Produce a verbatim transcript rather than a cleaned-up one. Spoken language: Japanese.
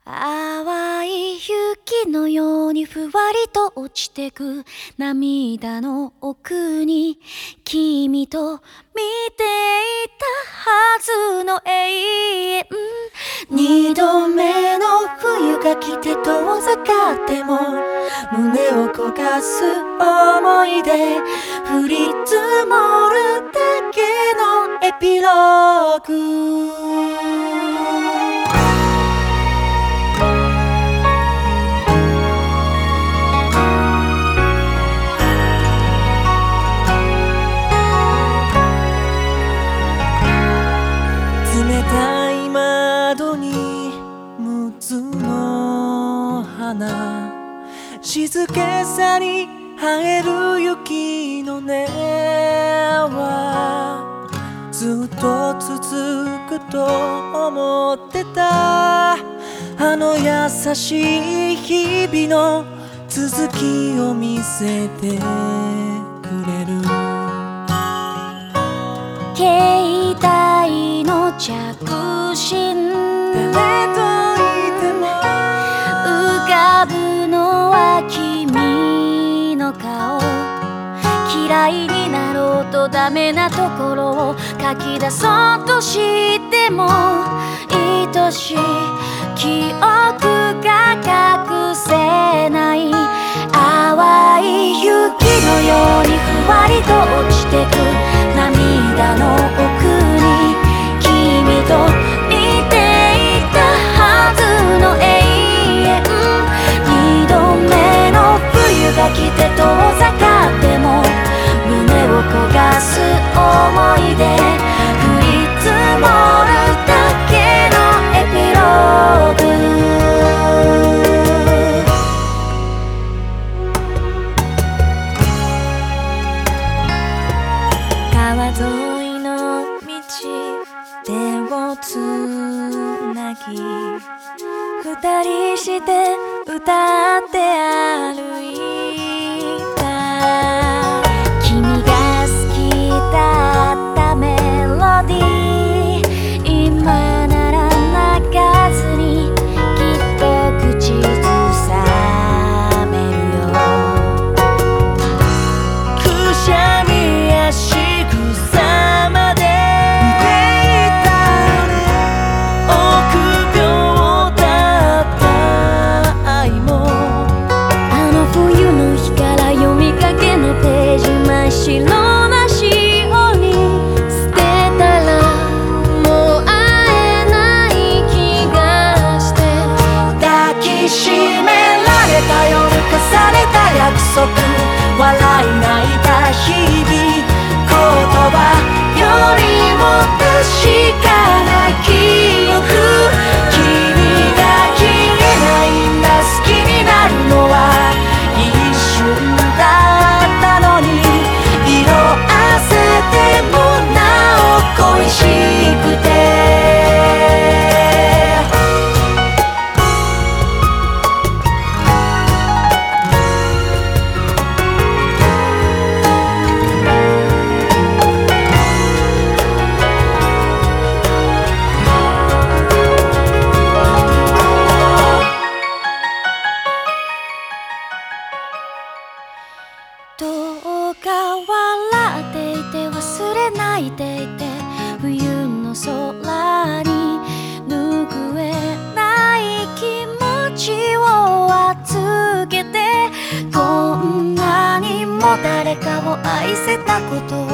淡い雪のようにふわりと落ちてく涙の奥に君と見ていたはずの永遠。二度目の冬が来て遠ざかっても胸を焦がす思い出降り積もるだけのエピローグ。冷たい窓に六つの花静けさに映える雪の音はずっと続くと思ってたあの優しい日々の続きを見せてくれる携帯の着信誰といても浮かぶのは君の顔嫌いになろうとダメなところを書き出そうとしても愛しい記憶が隠せない淡い雪のようにふわりと落ちてく涙の奥に君と見ていたはずの永遠。二度目の冬が来て遠ざかっても胸を焦がす思い出降り積もるだけのエピローグ。川沿いの道手をつなぎ二人して歌って歩いた君が好きだったメロディー今なら泣かずにきっと口ずさめるよくしゃみやしぐさまで見ていたよね臆病だった愛もあの冬の日から読みかけのページ真っ白なしおに捨てたらもう会えない気がして抱きしめられた夜重ねた約束笑い泣いた日々言葉よりも確かな記憶君が消えないんだ好きになるのは一瞬だったのに色あせてもなお恋しくてどうか笑っていて忘れないでいて冬の空に拭えない気持ちを預けてこんなにも誰かを愛せたこと